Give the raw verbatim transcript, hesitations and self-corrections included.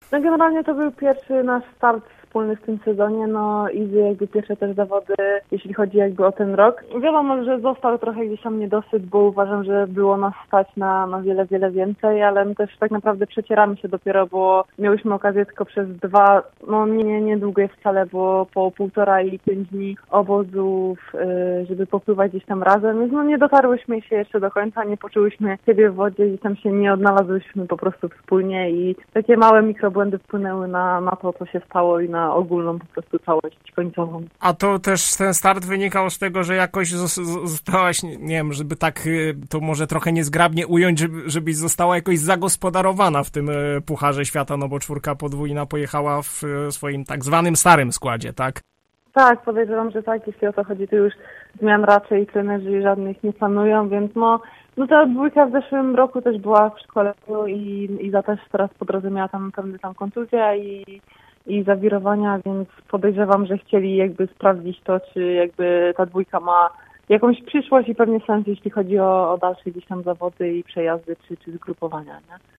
No generalnie to był pierwszy nasz start wspólny w tym sezonie, no i jakby pierwsze też zawody, jeśli chodzi jakby o ten rok. Wiadomo, że został trochę gdzieś tam niedosyt, bo uważam, że było nas stać na, na wiele, wiele więcej, ale my też tak naprawdę przecieramy się dopiero, bo miałyśmy okazję tylko przez dwa, no nie, niedługie wcale, bo po półtora i pięć dni obozów, yy, żeby popływać gdzieś tam razem, więc no nie dotarłyśmy się jeszcze do końca, nie poczułyśmy siebie w wodzie, gdzieś tam się nie odnalazłyśmy po prostu wspólnie i takie małe mikrobłędy wpłynęły na, na to, co się stało i na ogólną po prostu całość końcową. A to też ten start wynikał z tego, że jakoś zostałaś, nie wiem, żeby tak to może trochę niezgrabnie ująć, żeby, żebyś została jakoś zagospodarowana w tym Pucharze Świata, no bo czwórka podwójna pojechała w swoim tak zwanym starym składzie, tak? Tak, podejrzewam, że tak, jeśli o to chodzi, to już zmian raczej trenerzy żadnych nie planują, więc no, no ta dwójka w zeszłym roku też była w szkoleniu i Iza też teraz po drodze miała tam pewne tam kontuzja i i zawirowania, więc podejrzewam, że chcieli jakby sprawdzić to, czy jakby ta dwójka ma jakąś przyszłość i pewnie sens, jeśli chodzi o, o dalsze gdzieś tam zawody i przejazdy, czy, czy zgrupowania, nie?